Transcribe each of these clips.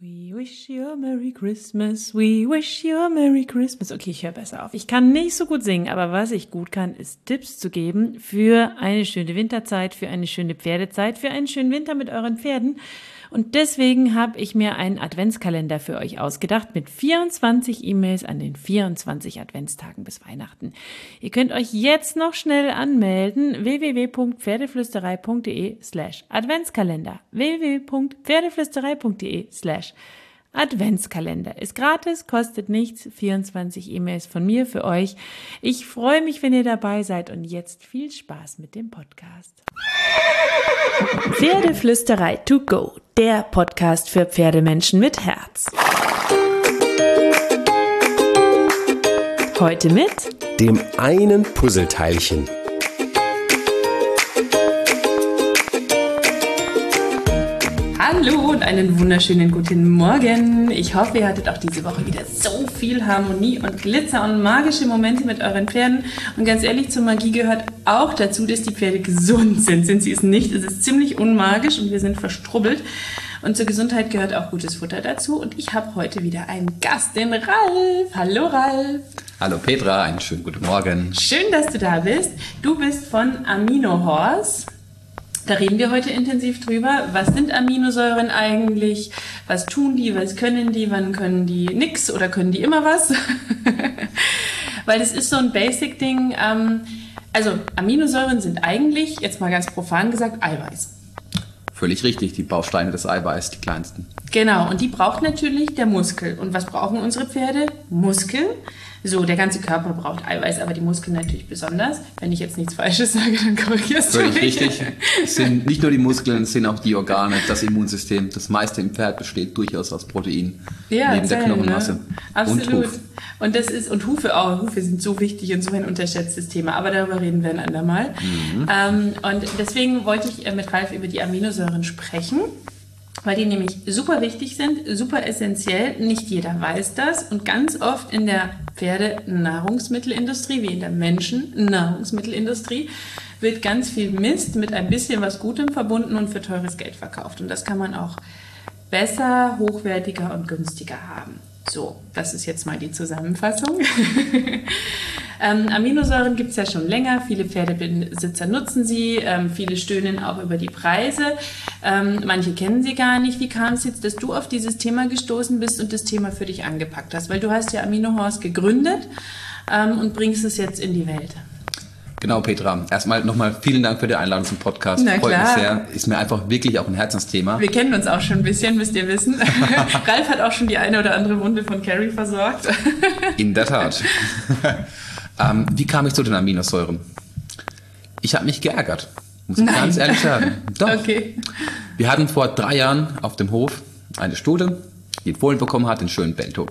We wish you a Merry Christmas, we wish you a Merry Christmas. Okay, ich höre besser auf. Ich kann nicht so gut singen, aber was ich gut kann, ist Tipps zu geben für eine schöne Winterzeit, für eine schöne Pferdezeit, für einen schönen Winter mit euren Pferden. Und deswegen habe ich mir einen Adventskalender für euch ausgedacht mit 24 E-Mails an den 24 Adventstagen bis Weihnachten. Ihr könnt euch jetzt noch schnell anmelden. www.pferdeflüsterei.de/Adventskalender www.pferdeflüsterei.de/Adventskalender ist gratis, kostet nichts, 24 E-Mails von mir für euch. Ich freue mich, wenn ihr dabei seid und jetzt viel Spaß mit dem Podcast. Pferdeflüsterei to go, der Podcast für Pferdemenschen mit Herz. Heute mit dem einen Puzzleteilchen. Hallo und einen wunderschönen guten Morgen. Ich hoffe, ihr hattet auch diese Woche wieder so viel Harmonie und Glitzer und magische Momente mit euren Pferden. Und ganz ehrlich, zur Magie gehört auch dazu, dass die Pferde gesund sind. Sind sie es nicht, es ist ziemlich unmagisch und wir sind verstrubbelt. Und zur Gesundheit gehört auch gutes Futter dazu. Und ich habe heute wieder einen Gast, den Ralf. Hallo Ralf. Hallo Petra, einen schönen guten Morgen. Schön, dass du da bist. Du bist von Amino Horse. Da reden wir heute intensiv drüber. Was sind Aminosäuren eigentlich? Was tun die? Was können die? Wann können die nix oder können die immer was? Weil das ist so ein Basic-Ding. Also Aminosäuren sind eigentlich, jetzt mal ganz profan gesagt, Eiweiß. Völlig richtig, die Bausteine des Eiweiß, die kleinsten. Genau, und die braucht natürlich der Muskel. Und was brauchen unsere Pferde? Muskeln. So, der ganze Körper braucht Eiweiß, aber die Muskeln natürlich besonders. Wenn ich jetzt nichts Falsches sage, dann korrigierst du mich. Völlig richtig. Es sind nicht nur die Muskeln, es sind auch die Organe, das Immunsystem. Das meiste im Pferd besteht durchaus aus Protein. Ja, neben der Knochenmasse. Ne? Absolut. Und Huf. Und Hufe auch. Hufe sind so wichtig und so ein unterschätztes Thema. Aber darüber reden wir ein andermal. Und deswegen wollte ich mit Ralf über die Aminosäuren sprechen. Weil die nämlich super wichtig sind, super essentiell. Nicht jeder weiß das. Und ganz oft in der Pferdenahrungsmittelindustrie, wie in der Menschennahrungsmittelindustrie, wird ganz viel Mist mit ein bisschen was Gutem verbunden und für teures Geld verkauft. Und das kann man auch besser, hochwertiger und günstiger haben. So, das ist jetzt mal die Zusammenfassung. Aminosäuren gibt es ja schon länger, viele Pferdebesitzer nutzen sie, viele stöhnen auch über die Preise, manche kennen sie gar nicht. Wie kam es jetzt, dass du auf dieses Thema gestoßen bist und das Thema für dich angepackt hast? Weil du hast ja Amino Horse gegründet und bringst es jetzt in die Welt. Genau, Petra. Erstmal nochmal vielen Dank für die Einladung zum Podcast. Na klar. Freut mich sehr. Ist mir einfach wirklich auch ein Herzensthema. Wir kennen uns auch schon ein bisschen, müsst ihr wissen. Ralf hat auch schon die eine oder andere Wunde von Carrie versorgt. In der Tat. Wie kam ich zu den Aminosäuren? Ich habe mich geärgert, muss ich ganz ehrlich sagen. Doch. Okay. Wir hatten vor 3 Jahren auf dem Hof eine Stute, die empfohlen bekommen hat, den schönen Belto.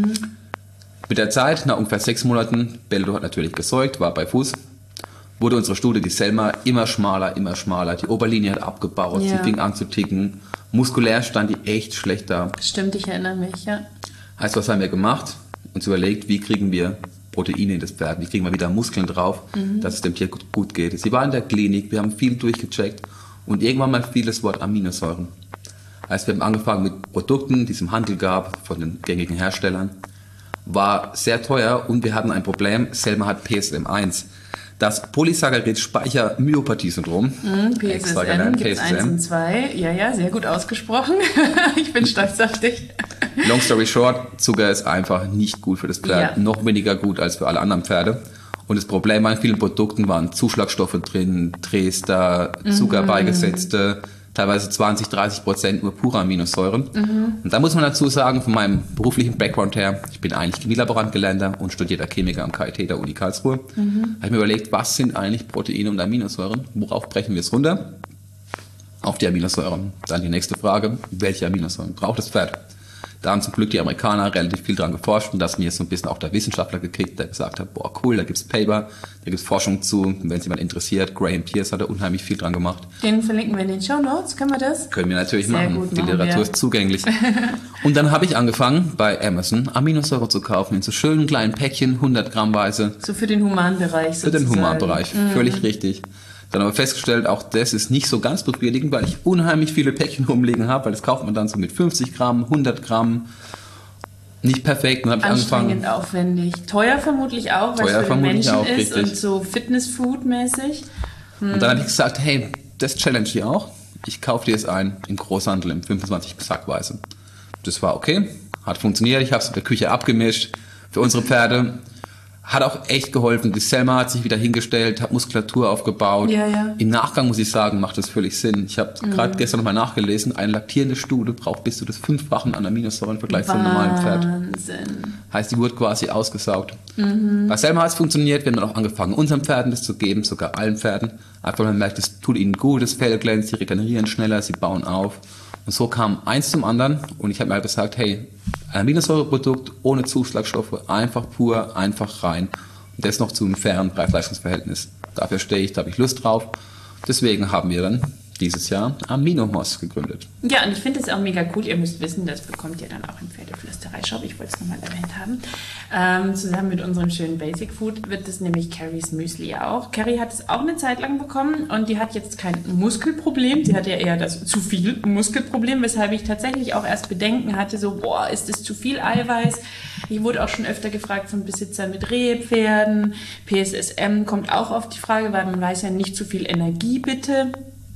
Mit der Zeit, nach ungefähr 6 Monaten, Belto hat natürlich gesäugt, war bei Fuß, wurde unsere Stute, die Selma, immer schmaler. Die Oberlinie hat abgebaut, Ja. sie fing an zu ticken. Muskulär stand die echt schlecht da. Stimmt, ich erinnere mich, ja. Heißt, was haben wir gemacht? Uns überlegt, wie kriegen wir Proteine in das Pferd, wie kriegen wir wieder Muskeln drauf, dass es dem Tier gut geht. Sie war in der Klinik, wir haben viel durchgecheckt und irgendwann mal fiel das Wort Aminosäuren. Heißt, wir haben angefangen mit Produkten, die es im Handel gab, von den gängigen Herstellern. War sehr teuer und wir hatten ein Problem, Selma hat PSM1. Das Polysaccharid-Speicher-Myopathie-Syndrom. PSSM gibt es 1 und 2. Ja, sehr gut ausgesprochen. Ich bin stolz auf dich. Long story short, Zucker ist einfach nicht gut für das Pferd. Ja. Noch weniger gut als für alle anderen Pferde. Und das Problem an vielen Produkten waren Zuschlagstoffe drin, Trester, Zucker beigesetzte, teilweise 20-30% nur pure Aminosäuren. Und da muss man dazu sagen, von meinem beruflichen Background her, ich bin eigentlich Chemielaborant-Gelernter und studierter Chemiker am KIT der Uni Karlsruhe. Habe ich mir überlegt, was sind eigentlich Proteine und Aminosäuren? Worauf brechen wir es runter? Auf die Aminosäuren. Dann die nächste Frage, welche Aminosäuren braucht das Pferd? Da haben zum Glück die Amerikaner relativ viel dran geforscht und da ist mir so ein bisschen auch der Wissenschaftler gekickt, der gesagt hat, boah cool, da gibt's Paper, da gibt's Forschung zu, wenn es jemand interessiert, Graham Pierce hat da unheimlich viel dran gemacht. Den verlinken wir in den Shownotes, können wir das? Können wir natürlich Sehr machen, gut, die machen Literatur wir. ist zugänglich. Und dann habe ich angefangen, bei Amazon Aminosäure zu kaufen, in so schönen kleinen Päckchen, 100 Grammweise. So für den Humanbereich Für den sozusagen. Humanbereich, völlig richtig. Dann aber festgestellt, auch das ist nicht so ganz befriedigend, weil ich unheimlich viele Päckchen rumliegen habe, weil das kauft man dann so mit 50 Gramm, 100 Gramm. Nicht perfekt. Dann habe ich anstrengend, angefangen. Aufwendig. Teuer vermutlich auch, weil es für den Menschen auch, ist richtig. und so Fitness-Food-mäßig. Und dann habe ich gesagt, hey, das challenge ich auch. Ich kaufe dir es ein im Großhandel in 25 Sackweise. Das war okay, hat funktioniert. Ich habe es in der Küche abgemischt für unsere Pferde. Hat auch echt geholfen. Die Selma hat sich wieder hingestellt, hat Muskulatur aufgebaut. Ja. Im Nachgang muss ich sagen, macht das völlig Sinn. Ich habe gerade gestern nochmal nachgelesen, eine laktierende Stute braucht bis zu das 5-fache an Aminosäuren im Vergleich zum normalen Pferd. Wahnsinn. Heißt, die wurde quasi ausgesaugt. Bei Selma hat es funktioniert. Wir haben dann auch angefangen, unseren Pferden das zu geben, sogar allen Pferden. Einfach, man merkt, es tut ihnen gut, das Fell glänzt, sie regenerieren schneller, sie bauen auf. Und so kam eins zum anderen. Und ich habe mir halt gesagt, hey, ein Aminosäureprodukt ohne Zuschlagstoffe, einfach pur, einfach rein. Und das noch zu einem fairen Preis-Leistungs-Verhältnis. Dafür stehe ich, da habe ich Lust drauf. Deswegen haben wir dann dieses Jahr Amino-Moss gegründet. Ja, und ich finde es auch mega cool. Ihr müsst wissen, das bekommt ihr dann auch im Pferdeflüsterei-Shop. Ich wollte es nochmal erwähnt haben. Zusammen mit unserem schönen Basic Food wird es nämlich Carries Müsli auch. Carrie hat es auch eine Zeit lang bekommen und die hat jetzt kein Muskelproblem. Sie hatte ja eher das zu viel Muskelproblem, weshalb ich tatsächlich auch erst Bedenken hatte, so, boah, ist das zu viel Eiweiß? Ich wurde auch schon öfter gefragt von Besitzern mit Rehpferden. PSSM kommt auch auf die Frage, weil man weiß ja nicht zu viel Energie bitte.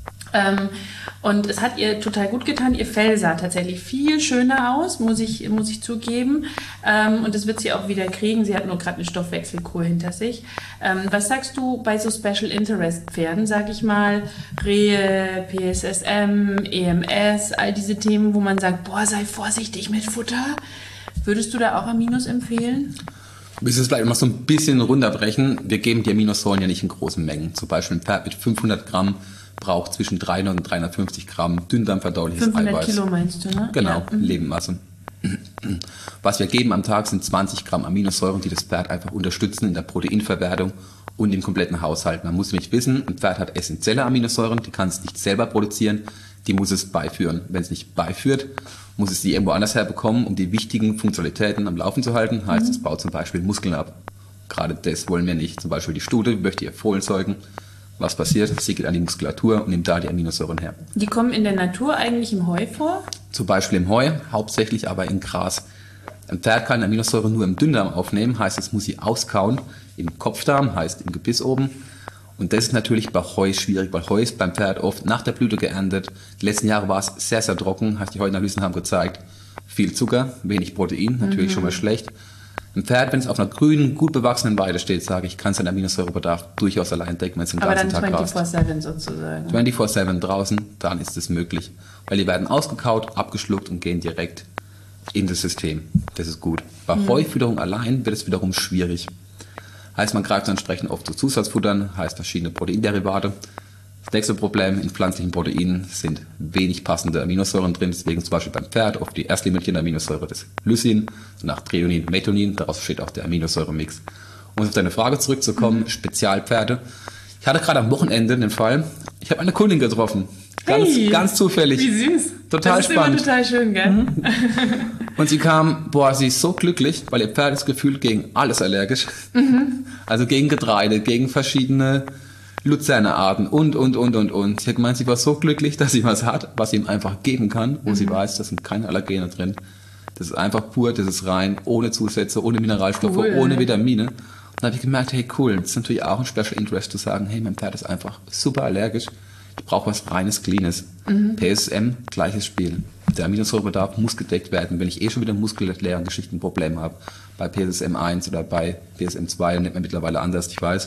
Und es hat ihr total gut getan. Ihr Fell sah tatsächlich viel schöner aus, muss ich zugeben. Und das wird sie auch wieder kriegen. Sie hat nur gerade eine Stoffwechselkur hinter sich. Was sagst du bei so Special Interest Pferden, sag ich mal, Rehe, PSSM, EMS, all diese Themen, wo man sagt, boah, sei vorsichtig mit Futter. Würdest du da auch Aminos empfehlen? Wir müssen es vielleicht mal so ein bisschen runterbrechen. Wir geben die Aminosäuren ja nicht in großen Mengen. Zum Beispiel ein Pferd mit 500 Gramm braucht zwischen 300 und 350 Gramm dünndarmverdauliches 500 Eiweiß. Kilo meinst du, ne? Genau, Ja. Lebenmasse. Was wir geben am Tag sind 20 Gramm Aminosäuren, die das Pferd einfach unterstützen in der Proteinverwertung und im kompletten Haushalt. Man muss nämlich wissen, ein Pferd hat essentielle Aminosäuren, die kann es nicht selber produzieren, die muss es beiführen. Wenn es nicht beiführt, muss es die irgendwo anders herbekommen, um die wichtigen Funktionalitäten am Laufen zu halten. Heißt, es baut zum Beispiel Muskeln ab. Gerade das wollen wir nicht. Zum Beispiel die Stute möchte ihr Fohlen zeugen. Was passiert? Sie geht an die Muskulatur und nimmt da die Aminosäuren her. Die kommen in der Natur eigentlich im Heu vor? Zum Beispiel im Heu, hauptsächlich aber in Gras. Ein Pferd kann Aminosäuren nur im Dünndarm aufnehmen, heißt, es muss sie auskauen. Im Kopfdarm, heißt im Gebiss oben. Und das ist natürlich bei Heu schwierig, weil Heu ist beim Pferd oft nach der Blüte geerntet. Die letzten Jahre war es sehr, sehr trocken. Heißt, die Heuanalysen haben gezeigt, viel Zucker, wenig Protein, natürlich schon mal schlecht. Ein Pferd, wenn es auf einer grünen, gut bewachsenen Weide steht, sage ich, kann seinen Aminosäurebedarf durchaus allein decken, wenn es den ganzen Tag grast. Aber dann 24/7 sozusagen. 24/7 draußen, dann ist es möglich. Weil die werden ausgekaut, abgeschluckt und gehen direkt in das System. Das ist gut. Bei Heufütterung allein wird es wiederum schwierig. Heißt, man greift entsprechend oft zu Zusatzfuttern, heißt verschiedene Proteinderivate. Das nächste Problem in pflanzlichen Proteinen sind wenig passende Aminosäuren drin, deswegen zum Beispiel beim Pferd oft die erstlimitierende Aminosäure des Lysin, nach Threonin, Methionin, daraus besteht auch der Aminosäuremix. Um auf deine Frage zurückzukommen, Spezialpferde. Ich hatte gerade am Wochenende den Fall, ich habe eine Kundin getroffen, ganz zufällig. Wie süß. Total das ist spannend. Immer total schön, gell? Und sie kam, sie ist so glücklich, weil ihr Pferd ist gefühlt gegen alles allergisch. Also gegen Getreide, gegen verschiedene Luzernearten und. Sie hat gemeint, sie war so glücklich, dass sie was hat, was sie ihm einfach geben kann, wo sie weiß, da sind keine Allergene drin. Das ist einfach pur, das ist rein, ohne Zusätze, ohne Mineralstoffe, ohne Vitamine. Und dann habe ich gemerkt, hey cool, das ist natürlich auch ein Special Interest zu sagen, hey, mein Pferd ist einfach super allergisch. Ich brauche was reines, cleanes. PSM, gleiches Spiel. Der Aminosäurebedarf muss gedeckt werden. Wenn ich schon wieder muskulären Geschichten ein Problem habe, bei PSM 1 oder bei PSM 2, nennt man mittlerweile anders, ich weiß,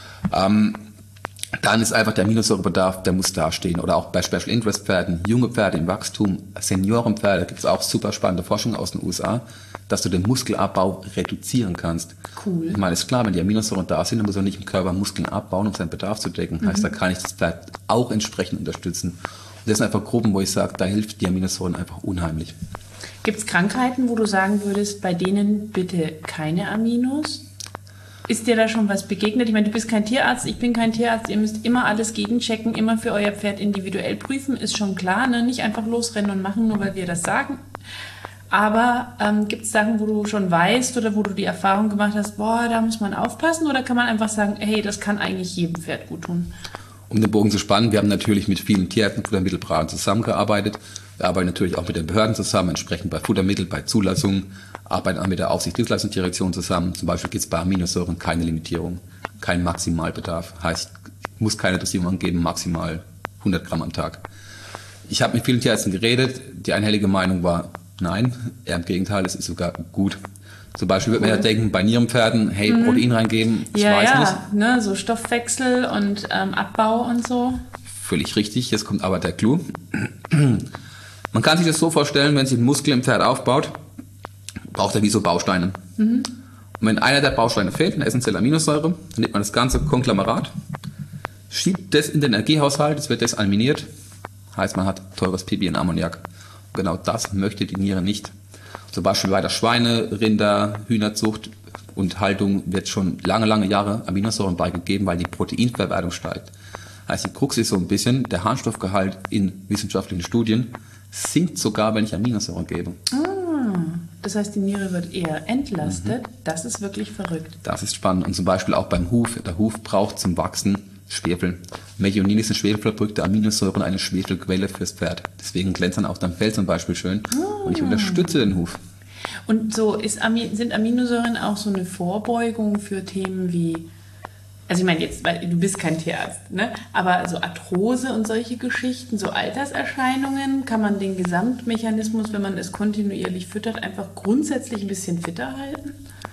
dann ist einfach der Aminosäurebedarf, der muss dastehen. Oder auch bei Special Interest Pferden, junge Pferde im Wachstum, Seniorenpferde, gibt es auch super spannende Forschung aus den USA, dass du den Muskelabbau reduzieren kannst. Cool. Ich meine, ist klar, wenn die Aminosäuren da sind, dann muss er nicht im Körper Muskeln abbauen, um seinen Bedarf zu decken. Heißt, da kann ich das Pferd auch entsprechend unterstützen. Und das sind einfach Gruppen, wo ich sage, da hilft die Aminosäuren einfach unheimlich. Gibt es Krankheiten, wo du sagen würdest, bei denen bitte keine Aminos? Ist dir da schon was begegnet? Ich meine, du bist kein Tierarzt, ich bin kein Tierarzt. Ihr müsst immer alles gegenchecken, immer für euer Pferd individuell prüfen, ist schon klar. Ne? Nicht einfach losrennen und machen, nur weil wir das sagen. Aber gibt es Sachen, wo du schon weißt oder wo du die Erfahrung gemacht hast, boah, da muss man aufpassen? Oder kann man einfach sagen, hey, das kann eigentlich jedem Pferd gut tun? Um den Bogen zu spannen, wir haben natürlich mit vielen Tierärzten und Futtermittelberatern zusammengearbeitet. Wir arbeiten natürlich auch mit den Behörden zusammen, entsprechend bei Futtermittel, bei Zulassungen, arbeiten auch mit der Aufsichtsdienstleistungsdirektion zusammen. Zum Beispiel gibt es bei Aminosäuren keine Limitierung, kein Maximalbedarf. Heißt, ich muss keine Dosierung angeben, maximal 100 Gramm am Tag. Ich habe mit vielen Tierärzten geredet. Die einhellige Meinung war, nein, eher im Gegenteil, es ist sogar gut. Zum Beispiel würde man ja denken, bei Nierenpferden, hey, Protein reingeben, ich weiß nicht. Ne, so Stoffwechsel und Abbau und so. Völlig richtig, jetzt kommt aber der Clou. Man kann sich das so vorstellen, wenn sich ein Muskel im Pferd aufbaut, braucht er wie so Bausteine. Und wenn einer der Bausteine fehlt, eine essentielle Aminosäure, dann nimmt man das ganze Konglomerat, schiebt das in den Energiehaushalt, es wird desaminiert, heißt man hat teures Pipi in Ammoniak. Und genau das möchte die Niere nicht. Zum Beispiel bei der Schweine-, Rinder-, Hühnerzucht und Haltung wird schon lange, lange Jahre Aminosäuren beigegeben, weil die Proteinverwertung steigt. Heißt, die Krux ist so ein bisschen, der Harnstoffgehalt in wissenschaftlichen Studien sinkt sogar, wenn ich Aminosäuren gebe. Das heißt, die Niere wird eher entlastet. Das ist wirklich verrückt. Das ist spannend. Und zum Beispiel auch beim Huf. Der Huf braucht zum Wachsen Schwefel. Methionin ist eine schwefelverbrückte Aminosäure und eine Schwefelquelle fürs Pferd. Deswegen glänzt dann auch dein Fell zum Beispiel schön. Und ich unterstütze den Huf. Und so sind Aminosäuren auch so eine Vorbeugung für Themen wie, also ich meine jetzt, weil du bist kein Tierarzt, ne? Aber so Arthrose und solche Geschichten, so Alterserscheinungen, kann man den Gesamtmechanismus, wenn man es kontinuierlich füttert, einfach grundsätzlich ein bisschen fitter halten?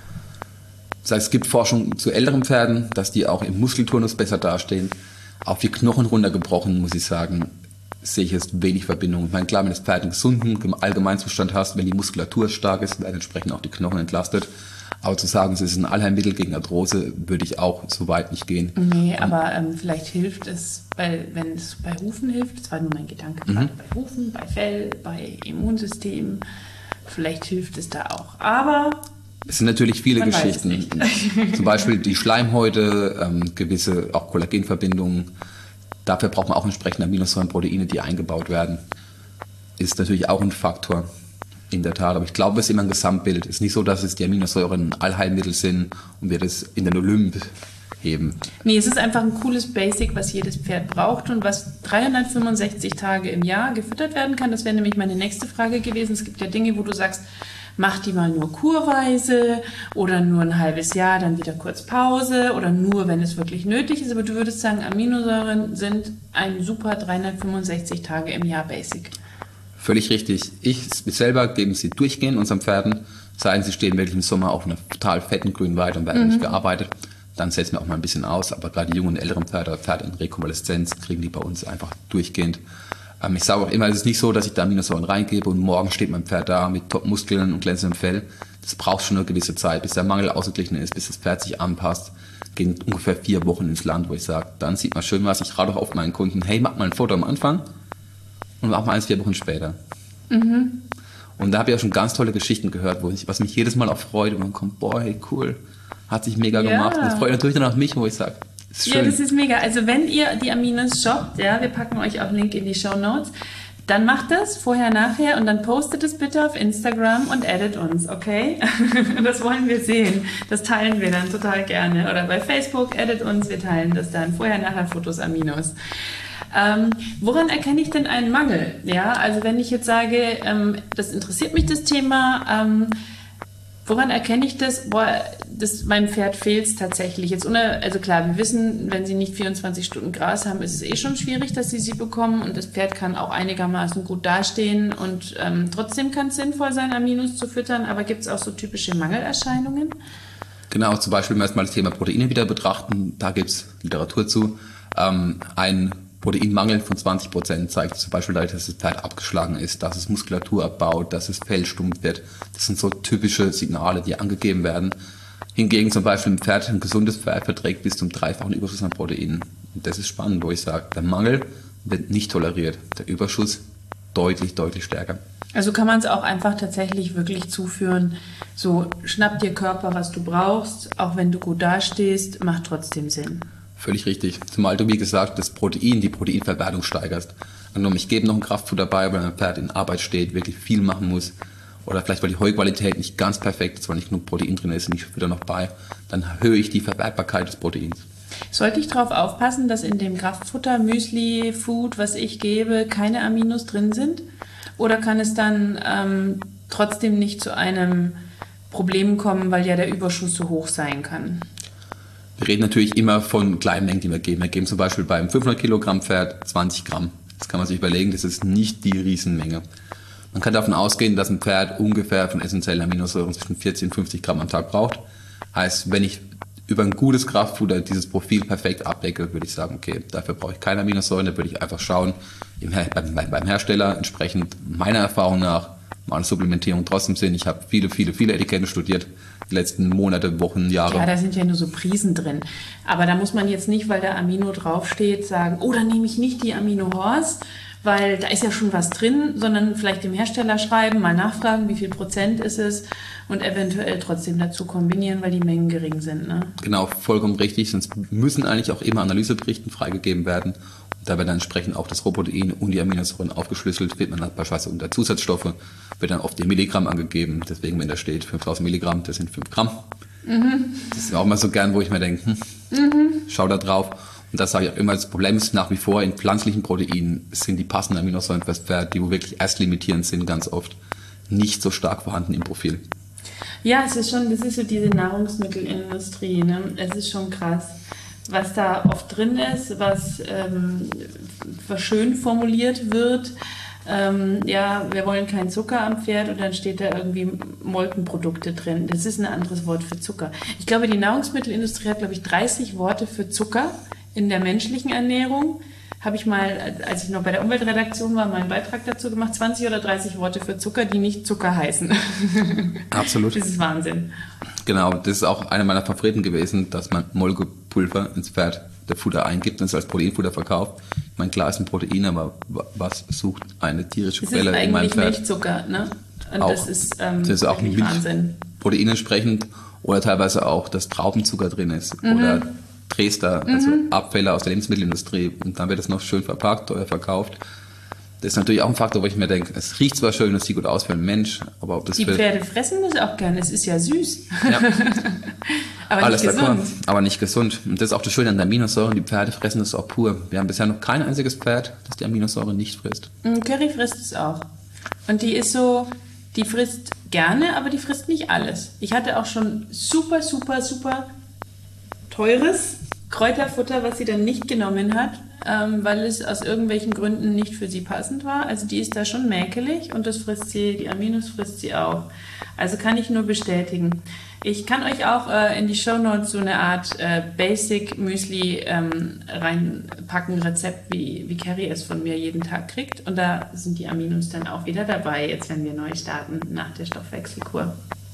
Das heißt, es gibt Forschung zu älteren Pferden, dass die auch im Muskelturnus besser dastehen. Auch die Knochen runtergebrochen, muss ich sagen, sehe ich jetzt wenig Verbindung. Ich meine, klar, wenn das Pferd einen gesunden Allgemeinzustand hast, wenn die Muskulatur stark ist, werden entsprechend auch die Knochen entlastet. Aber zu sagen, es ist ein Allheilmittel gegen Arthrose, würde ich auch so weit nicht gehen. Nee, aber vielleicht hilft es, weil wenn es bei Hufen hilft, das war nur mein Gedanke, gerade bei Hufen, bei Fell, bei Immunsystem, vielleicht hilft es da auch. Aber es sind natürlich viele Geschichten. Zum Beispiel die Schleimhäute, gewisse auch Kollagenverbindungen. Dafür braucht man auch entsprechende Aminosäuren, Proteine, die eingebaut werden. Ist natürlich auch ein Faktor. In der Tat, aber ich glaube, es ist immer ein Gesamtbild. Es ist nicht so, dass es die Aminosäuren Allheilmittel sind und wir das in den Olymp heben. Nee, es ist einfach ein cooles Basic, was jedes Pferd braucht und was 365 Tage im Jahr gefüttert werden kann. Das wäre nämlich meine nächste Frage gewesen. Es gibt ja Dinge, wo du sagst, mach die mal nur kurweise oder nur ein halbes Jahr, dann wieder kurz Pause oder nur, wenn es wirklich nötig ist. Aber du würdest sagen, Aminosäuren sind ein super 365 Tage im Jahr Basic. Völlig richtig. Ich selber gebe sie durchgehend unseren Pferden. Sei sie stehen wirklich im Sommer auf einer total fetten grünen Weide und werden nicht gearbeitet. Dann setzen wir auch mal ein bisschen aus. Aber gerade die jungen und älteren Pferde oder Pferde in Rekonvaleszenz kriegen die bei uns einfach durchgehend. Ich sage auch immer, es ist nicht so, dass ich da Aminosäuren reingebe und morgen steht mein Pferd da mit Top-Muskeln und glänzendem Fell. Das braucht schon eine gewisse Zeit, bis der Mangel ausgeglichen ist, bis das Pferd sich anpasst. Gehen ungefähr 4 Wochen ins Land, wo ich sage, dann sieht man schön was. Ich rate auch auf meinen Kunden, hey, mach mal ein Foto am Anfang. Und mach mal 1-4 Wochen später. Und da habe ich auch schon ganz tolle Geschichten gehört, was mich jedes Mal auch freut. Und man kommt, boah, hey, cool, hat sich mega gemacht. Und das freut natürlich dann auch mich, wo ich sage, ist schön. Ja, das ist mega. Also wenn ihr die Aminos shoppt, ja, wir packen euch auch einen Link in die Shownotes, dann macht das vorher, nachher und dann postet es bitte auf Instagram und addet uns, okay? Das wollen wir sehen. Das teilen wir dann total gerne. Oder bei Facebook, addet uns, wir teilen das dann. Vorher, nachher Fotos Aminos. Woran erkenne ich denn einen Mangel? Ja, also wenn ich jetzt sage, das interessiert mich das Thema, woran erkenne ich das? Boah, meinem Pferd fehlt es tatsächlich. Jetzt also klar, wir wissen, wenn sie nicht 24 Stunden Gras haben, ist es eh schon schwierig, dass sie bekommen und das Pferd kann auch einigermaßen gut dastehen und trotzdem kann es sinnvoll sein, Aminos zu füttern, aber gibt es auch so typische Mangelerscheinungen? Genau, zum Beispiel, wenn wir erstmal das Thema Proteine wieder betrachten, da gibt es Literatur zu. Ein Proteinmangel von 20% zeigt zum Beispiel dadurch, dass das Pferd abgeschlagen ist, dass es Muskulatur abbaut, dass das Fell stumpf wird. Das sind so typische Signale, die angegeben werden. Hingegen zum Beispiel ein gesundes Pferd verträgt bis zum 3-fachen Überschuss an Proteinen. Und das ist spannend, wo ich sage, der Mangel wird nicht toleriert, der Überschuss deutlich, deutlich stärker. Also kann man es auch einfach tatsächlich wirklich zuführen, so schnapp dir Körper, was du brauchst, auch wenn du gut dastehst, macht trotzdem Sinn. Völlig richtig. Zumal du, wie gesagt, die Proteinverwertung steigerst. Angenommen, ich gebe noch ein Kraftfutter dabei, weil mein Pferd in Arbeit steht, wirklich viel machen muss. Oder vielleicht, weil die Heuqualität nicht ganz perfekt ist, weil nicht genug Protein drin ist und ich fütter noch bei. Dann erhöhe ich die Verwertbarkeit des Proteins. Sollte ich darauf aufpassen, dass in dem Kraftfutter, Müsli, Food, was ich gebe, keine Aminos drin sind? Oder kann es dann trotzdem nicht zu einem Problem kommen, weil ja der Überschuss so hoch sein kann? Wir reden natürlich immer von kleinen Mengen, die wir geben. Wir geben zum Beispiel beim 500 Kilogramm Pferd 20 Gramm. Das kann man sich überlegen, das ist nicht die Riesenmenge. Man kann davon ausgehen, dass ein Pferd ungefähr von essentiellen Aminosäuren zwischen 40 und 50 Gramm am Tag braucht. Heißt, wenn ich über ein gutes Kraftfutter dieses Profil perfekt abdecke, würde ich sagen, okay, dafür brauche ich keine Aminosäuren, da würde ich einfach schauen, beim Hersteller entsprechend meiner Erfahrung nach macht eine Supplementierung trotzdem Sinn. Ich habe viele Etiketten studiert, die letzten Monate, Wochen, Jahre. Ja, da sind ja nur so Prisen drin. Aber da muss man jetzt nicht, weil der Amino draufsteht, sagen, oh, dann nehme ich nicht die Amino-Horse, weil da ist ja schon was drin, sondern vielleicht dem Hersteller schreiben, mal nachfragen, wie viel Prozent ist es und eventuell trotzdem dazu kombinieren, weil die Mengen gering sind. Ne? Genau, vollkommen richtig. Sonst müssen eigentlich auch immer Analyseberichten freigegeben werden. Und da wird dann entsprechend auch das Rohprotein und die Aminosäuren aufgeschlüsselt, wird man dann beispielsweise unter Zusatzstoffe, wird dann oft die Milligramm angegeben. Deswegen, wenn da steht 5000 Milligramm, das sind 5 Gramm. Das ist auch mal so gern, wo ich mir denke, schau da drauf. Und das sage ich auch immer, das Problem ist nach wie vor, in pflanzlichen Proteinen sind die passenden Aminosäuren fürs Pferd, die wo wirklich erstlimitierend sind, ganz oft nicht so stark vorhanden im Profil. Ja, das ist so diese Nahrungsmittelindustrie, ne? Es ist schon krass, was da oft drin ist, was schön formuliert wird. Ja, wir wollen keinen Zucker am Pferd und dann steht da irgendwie Molkenprodukte drin. Das ist ein anderes Wort für Zucker. Ich glaube, die Nahrungsmittelindustrie hat, 30 Worte für Zucker in der menschlichen Ernährung. Habe ich mal, als ich noch bei der Umweltredaktion war, mal einen Beitrag dazu gemacht, 20 oder 30 Worte für Zucker, die nicht Zucker heißen. Absolut. Das ist Wahnsinn. Genau, das ist auch einer meiner Favoriten gewesen, dass man Molkepulver ins Pferd der Futter eingibt und es als Proteinfutter verkauft. Ich meine, klar ist ein Protein, aber was sucht eine tierische Quelle in meinem Pferd? Das ist eigentlich Milchzucker, ne? Und auch, das ist auch Wahnsinn. Protein entsprechend oder teilweise auch, dass Traubenzucker drin ist oder Dresder, also Abfälle aus der Lebensmittelindustrie und dann wird es noch schön verpackt oder verkauft. Das ist natürlich auch ein Faktor, wo ich mir denke, es riecht zwar schön, es sieht gut aus für einen Mensch, aber ob das die Pferde fressen das auch gerne, es ist ja süß. Ja. Aber alles nicht gesund. Aber nicht gesund. Und das ist auch das Schöne an der Aminosäuren, die Pferde fressen das auch pur. Wir haben bisher noch kein einziges Pferd, das die Aminosäure nicht frisst. Curry frisst es auch. Und die ist so, die frisst gerne, aber die frisst nicht alles. Ich hatte auch schon super teures Kräuterfutter, was sie dann nicht genommen hat, weil es aus irgendwelchen Gründen nicht für sie passend war. Also die ist da schon mäkelig und das frisst sie, die Aminos frisst sie auch. Also kann ich nur bestätigen. Ich kann euch auch in die Shownotes so eine Art Basic Müsli reinpacken, Rezept, wie Carrie es von mir jeden Tag kriegt. Und da sind die Aminos dann auch wieder dabei, jetzt wenn wir neu starten nach der Stoffwechselkur.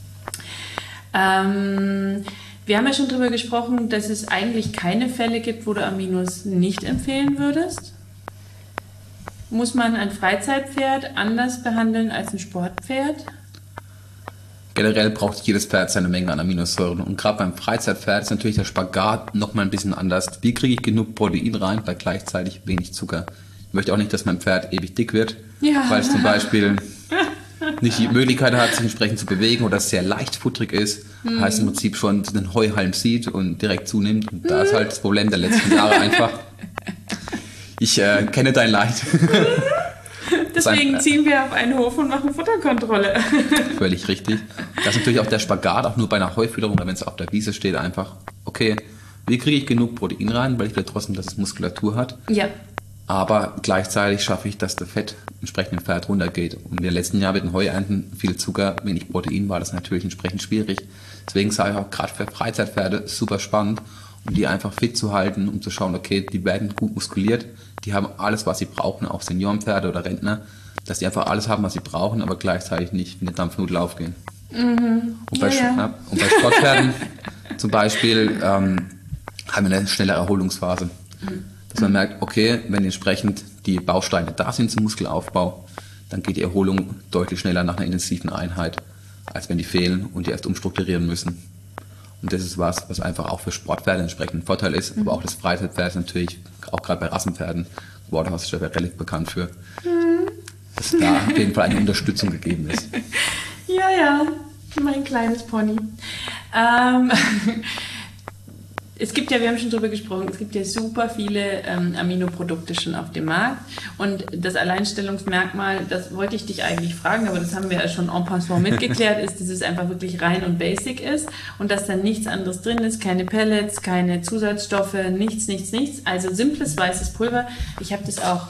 Wir haben ja schon darüber gesprochen, dass es eigentlich keine Fälle gibt, wo du Aminos nicht empfehlen würdest. Muss man ein Freizeitpferd anders behandeln als ein Sportpferd? Generell braucht jedes Pferd seine Menge an Aminosäuren und gerade beim Freizeitpferd ist natürlich der Spagat nochmal ein bisschen anders. Wie kriege ich genug Protein rein bei gleichzeitig wenig Zucker? Ich möchte auch nicht, dass mein Pferd ewig dick wird, weil es zum Beispiel nicht die Möglichkeit hat, sich entsprechend zu bewegen oder sehr leichtfutterig ist. Heißt im Prinzip schon den Heuhalm sieht und direkt zunimmt. Und da ist halt das Problem der letzten Jahre einfach. Ich kenne dein Leid. Deswegen ziehen wir auf einen Hof und machen Futterkontrolle. Völlig richtig. Das ist natürlich auch der Spagat, auch nur bei einer Heufütterung oder wenn es auf der Wiese steht, einfach, okay, wie kriege ich genug Protein rein, weil ich will trotzdem, dass es Muskulatur hat. Ja. Aber gleichzeitig schaffe ich, dass das Fett entsprechend im Pferd runtergeht. Und in den letzten Jahren mit den Heuernten viel Zucker, wenig Protein, war das natürlich entsprechend schwierig. Deswegen sage ich auch gerade für Freizeitpferde super spannend, um die einfach fit zu halten, um zu schauen, okay, die werden gut muskuliert, die haben alles, was sie brauchen, auch Seniorenpferde oder Rentner, dass die einfach alles haben, was sie brauchen, aber gleichzeitig nicht wie eine Dampfnudel aufgehen. Und bei Sportpferden zum Beispiel haben wir eine schnelle Erholungsphase. Dass man merkt, okay, wenn entsprechend die Bausteine da sind zum Muskelaufbau, dann geht die Erholung deutlich schneller nach einer intensiven Einheit, als wenn die fehlen und die erst umstrukturieren müssen. Und das ist was einfach auch für Sportpferde entsprechend ein Vorteil ist, aber auch das Freizeitpferd ist natürlich, auch gerade bei Rassenpferden, Waterhouse ist ja relativ bekannt für, dass da auf jeden Fall eine Unterstützung gegeben ist. Ja, mein kleines Pony. Es gibt ja, wir haben schon drüber gesprochen, es gibt ja super viele Aminoprodukte schon auf dem Markt. Und das Alleinstellungsmerkmal, das wollte ich dich eigentlich fragen, aber das haben wir ja schon en passant mitgeklärt, ist, dass es einfach wirklich rein und basic ist und dass da nichts anderes drin ist, keine Pellets, keine Zusatzstoffe, nichts. Also simples weißes Pulver. Ich habe das auch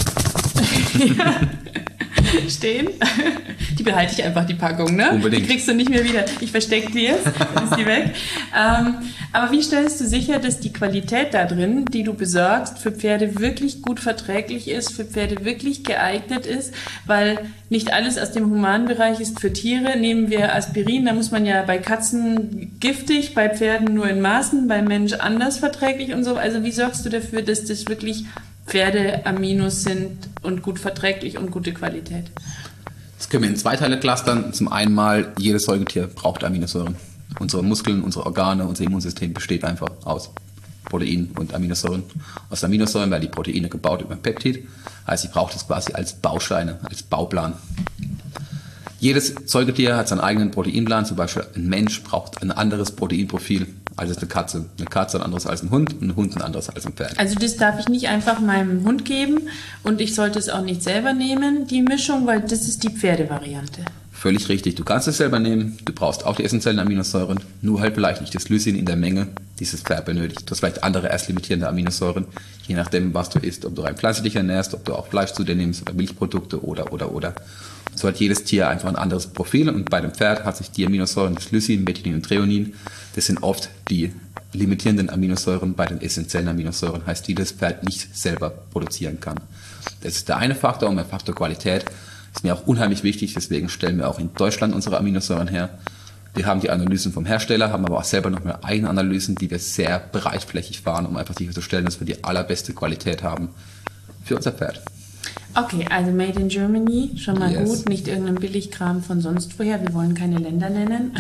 stehen. Die behalte ich einfach, die Packung, ne? Unbedingt. Die kriegst du nicht mehr wieder. Ich verstecke die jetzt, dann ist die weg. Aber wie stellst du sicher, dass die Qualität da drin, die du besorgst, für Pferde wirklich gut verträglich ist, für Pferde wirklich geeignet ist? Weil nicht alles aus dem Humanbereich ist für Tiere. Nehmen wir Aspirin, da muss man ja bei Katzen giftig, bei Pferden nur in Maßen, beim Mensch anders verträglich und so. Also wie sorgst du dafür, dass das wirklich Pferde-Aminos sind und gut verträglich und gute Qualität? Das können wir in 2 Teile clustern. Zum einen mal, jedes Säugetier braucht Aminosäuren. Unsere Muskeln, unsere Organe, unser Immunsystem besteht einfach aus Proteinen und Aminosäuren. Aus Aminosäuren werden die Proteine gebaut über ein Peptid. Heißt, ich brauche das quasi als Bausteine, als Bauplan. Jedes Säugetier hat seinen eigenen Proteinplan. Zum Beispiel ein Mensch braucht ein anderes Proteinprofil als eine Katze. Eine Katze ein anderes als ein Hund und ein Hund ein anderes als ein Pferd. Also das darf ich nicht einfach meinem Hund geben und ich sollte es auch nicht selber nehmen, die Mischung, weil das ist die Pferdevariante. Völlig richtig. Du kannst es selber nehmen. Du brauchst auch die essentiellen Aminosäuren. Nur halt vielleicht nicht das Lysin in der Menge, die das Pferd benötigt. Du hast vielleicht andere erstlimitierende Aminosäuren, je nachdem, was du isst. Ob du rein pflanzlich ernährst, ob du auch Fleisch zu dir nimmst oder Milchprodukte oder. So hat jedes Tier einfach ein anderes Profil. Und bei dem Pferd hat sich die Aminosäuren, das Lysin, Methionin und Threonin, das sind oft die limitierenden Aminosäuren bei den essentiellen Aminosäuren. Heißt, die das Pferd nicht selber produzieren kann. Das ist der eine Faktor. Und der Faktor Qualität ist mir auch unheimlich wichtig, deswegen stellen wir auch in Deutschland unsere Aminosäuren her. Wir haben die Analysen vom Hersteller, haben aber auch selber noch mehr eigene Analysen, die wir sehr breitflächig fahren, um einfach sicherzustellen, dass wir die allerbeste Qualität haben für unser Pferd. Okay, also Made in Germany, schon mal Yes. gut, nicht irgendein Billigkram von sonst woher, wir wollen keine Länder nennen.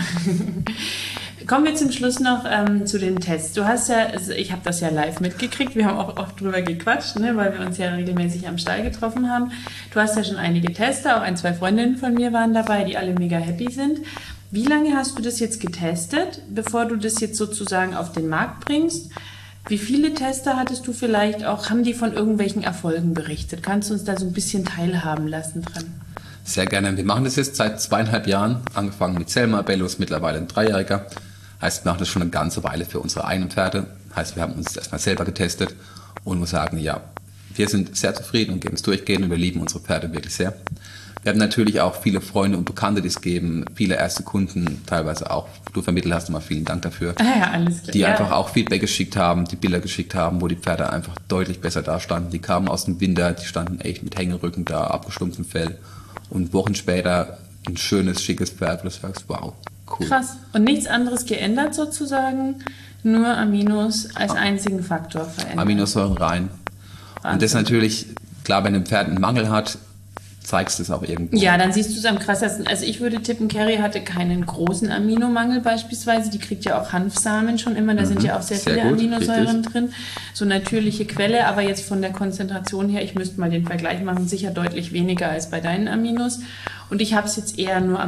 Kommen wir zum Schluss noch zu den Tests. Du hast ja, also ich habe das ja live mitgekriegt, wir haben auch oft drüber gequatscht, ne, weil wir uns ja regelmäßig am Stall getroffen haben. Du hast ja schon einige Tester, auch 1, 2 Freundinnen von mir waren dabei, die alle mega happy sind. Wie lange hast du das jetzt getestet, bevor du das jetzt sozusagen auf den Markt bringst? Wie viele Tester hattest du vielleicht auch? Haben die von irgendwelchen Erfolgen berichtet? Kannst du uns da so ein bisschen teilhaben lassen dran? Sehr gerne. Wir machen das jetzt seit 2,5 Jahren, angefangen mit Selma, Bellos, mittlerweile ein 3-Jähriger. Heißt, wir machen das schon eine ganze Weile für unsere eigenen Pferde. Heißt, wir haben uns erstmal selber getestet und muss sagen, ja, wir sind sehr zufrieden und geben es durchgehend und wir lieben unsere Pferde wirklich sehr. Wir haben natürlich auch viele Freunde und Bekannte, die es geben, viele erste Kunden, teilweise auch, du vermittelt hast, nochmal vielen Dank dafür. Ja, alles klar. Die einfach auch Feedback geschickt haben, die Bilder geschickt haben, wo die Pferde einfach deutlich besser dastanden. Die kamen aus dem Winter, die standen echt mit Hängerücken da, abgestumpftem Fell und Wochen später ein schönes, schickes Pferd, wo du sagst, wow, cool. Krass. Und nichts anderes geändert sozusagen, nur Aminos als einzigen Faktor verändert. Aminosäuren rein. Wahnsinn. Und das natürlich, klar, wenn ein Pferd einen Mangel hat, zeigst du es auch irgendwo. Ja, dann siehst du es am krassesten. Also ich würde tippen, Carrie hatte keinen großen Aminomangel beispielsweise. Die kriegt ja auch Hanfsamen schon immer. Da sind ja auch sehr viele gut, Aminosäuren richtig. drin. So natürliche Quelle, aber jetzt von der Konzentration her, ich müsste mal den Vergleich machen, sicher deutlich weniger als bei deinen Aminos. Und ich habe es jetzt eher nur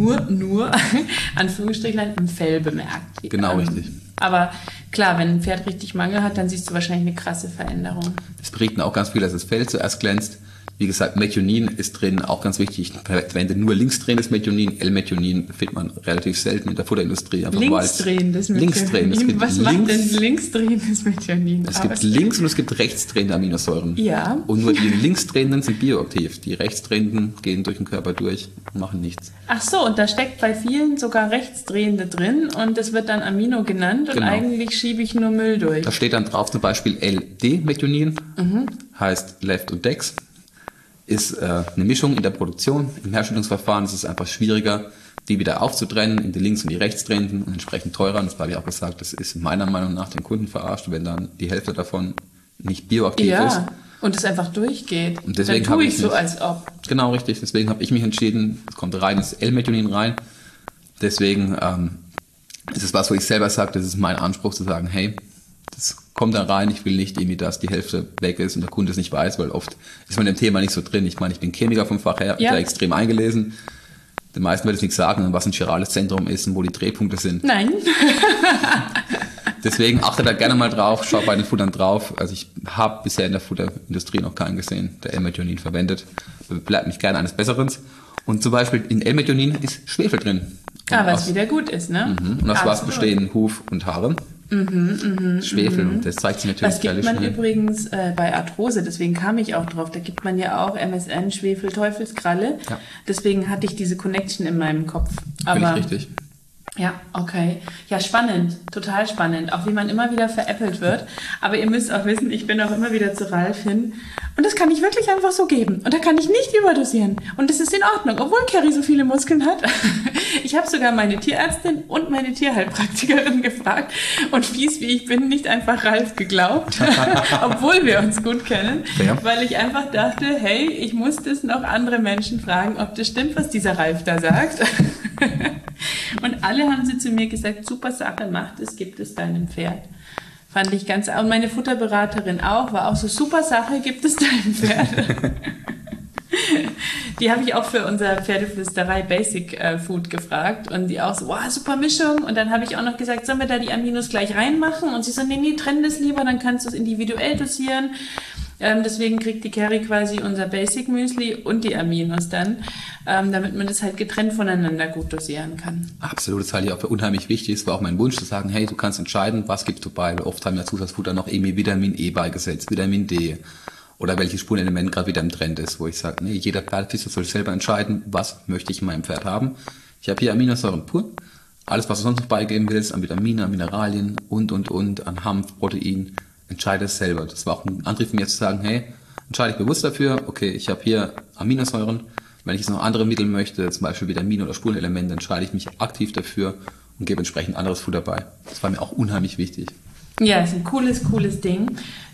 Anführungsstrichlein, im Fell bemerkt. Genau, richtig. Aber klar, wenn ein Pferd richtig Mangel hat, dann siehst du wahrscheinlich eine krasse Veränderung. Das berichten auch ganz viele, dass das Fell zuerst glänzt. Wie gesagt, Methionin ist drin, auch ganz wichtig. Ich verwende nur linksdrehendes Methionin. L-Methionin findet man relativ selten in der Futterindustrie. Linksdrehendes Methionin. Was macht denn linksdrehendes Methionin? Es gibt links- und es gibt rechtsdrehende Aminosäuren. Ja. Und nur die linksdrehenden sind bioaktiv. Die rechtsdrehenden gehen durch den Körper durch und machen nichts. Ach so, und da steckt bei vielen sogar rechtsdrehende drin und das wird dann Amino genannt und Genau. eigentlich schiebe ich nur Müll durch. Da steht dann drauf zum Beispiel LD-Methionin, heißt Left und Dex. Ist eine Mischung in der Produktion. Im Herstellungsverfahren ist es einfach schwieriger, die wieder aufzutrennen in die links- und die rechtsdrehenden und entsprechend teurer. Und das habe ich auch gesagt, das ist meiner Meinung nach den Kunden verarscht, wenn dann die Hälfte davon nicht bioaktiv ist. Ja, und es einfach durchgeht. Und deswegen dann habe tue ich ich so, mich- als ob. Genau, richtig. Deswegen habe ich mich entschieden, es kommt reines L-Methionin rein. Deswegen ist es was, wo ich selber sage, das ist mein Anspruch zu sagen, hey, das kommt da rein, ich will nicht irgendwie, dass die Hälfte weg ist und der Kunde es nicht weiß, weil oft ist man im Thema nicht so drin. Ich meine, ich bin Chemiker vom Fach her, Ja. da extrem eingelesen. Den meisten wird es nicht sagen, was ein chirales Zentrum ist und wo die Drehpunkte sind. Nein. Deswegen achtet da gerne mal drauf, schaut bei den Futtern drauf. Also ich habe bisher in der Futterindustrie noch keinen gesehen, der L-Methionin verwendet. Bleibt mich gerne eines Besseren. Und zum Beispiel in L-Methionin ist Schwefel drin. Was wieder gut ist, ne? Und aus was bestehen Huf und Haare? Schwefel, das zeigt sich natürlich. Das gibt man übrigens bei Arthrose, deswegen kam ich auch drauf. Da gibt man ja auch MSM, Schwefel, Teufelskralle. Ja. Deswegen hatte ich diese Connection in meinem Kopf. Völlig richtig. Ja, okay. Ja, spannend, total spannend, auch wie man immer wieder veräppelt wird. Aber ihr müsst auch wissen, ich bin auch immer wieder zu Ralf hin und das kann ich wirklich einfach so geben. Und da kann ich nicht überdosieren. Und das ist in Ordnung, obwohl Carrie so viele Muskeln hat. Ich habe sogar meine Tierärztin und meine Tierheilpraktikerin gefragt und fies wie ich bin, nicht einfach Ralf geglaubt, obwohl wir uns gut kennen, weil ich einfach dachte, hey, ich muss das noch andere Menschen fragen, ob das stimmt, was dieser Ralf da sagt. Und alle haben sie zu mir gesagt, super Sache, macht es, gibt es deinem Pferd. Fand ich ganz, und meine Futterberaterin auch, war auch so, super Sache, gibt es deinem Pferd. Die habe ich auch für unser Pferdeflüsterei Basic Food gefragt und die auch so, wow, super Mischung. Und dann habe ich auch noch gesagt, sollen wir da die Aminos gleich reinmachen? Und sie so, nee, trenn das lieber, dann kannst du es individuell dosieren. Deswegen kriegt die Carrie quasi unser Basic Müsli und die Aminos dann, damit man das halt getrennt voneinander gut dosieren kann. Absolut, das halte ich auch für unheimlich wichtig. Es war auch mein Wunsch zu sagen, hey, du kannst entscheiden, was gibst du bei. Oft haben ja Zusatzfutter noch irgendwie Vitamin E beigesetzt, Vitamin D oder welches Spurenelement gerade wieder im Trend ist, wo ich sage, nee, jeder Pferdebesitzer soll selber entscheiden, was möchte ich in meinem Pferd haben. Ich habe hier Aminosäuren pur. Alles, was du sonst noch beigeben willst, an Vitaminen, an Mineralien und, an Hanf, Protein, entscheide es selber. Das war auch ein Antrieb von mir zu sagen, hey, entscheide ich bewusst dafür, okay, ich habe hier Aminosäuren, wenn ich jetzt noch andere Mittel möchte, zum Beispiel Vitamine oder Spurenelemente, entscheide ich mich aktiv dafür und gebe entsprechend anderes Futter bei. Das war mir auch unheimlich wichtig. Ja, ist ein cooles Ding.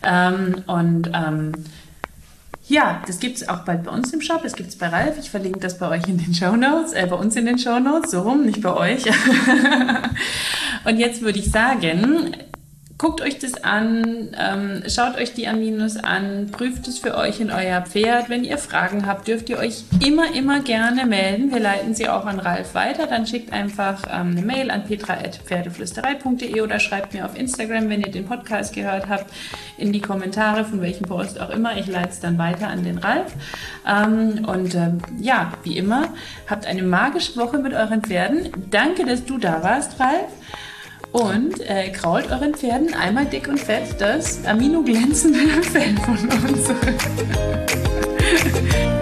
Ja, das gibt es auch bald bei uns im Shop, das gibt es bei Ralf, ich verlinke das bei euch in den Shownotes, bei uns in den Shownotes, so rum, nicht bei euch. Und jetzt würde ich sagen, guckt euch das an, schaut euch die Aminos an, prüft es für euch in euer Pferd. Wenn ihr Fragen habt, dürft ihr euch immer gerne melden. Wir leiten sie auch an Ralf weiter. Dann schickt einfach eine Mail an petra@pferdeflüsterei.de oder schreibt mir auf Instagram, wenn ihr den Podcast gehört habt, in die Kommentare, von welchem Post auch immer. Ich leite es dann weiter an den Ralf. Ja, wie immer, habt eine magische Woche mit euren Pferden. Danke, dass du da warst, Ralf. Und krault euren Pferden einmal dick und fett das aminoglänzende Fell von uns.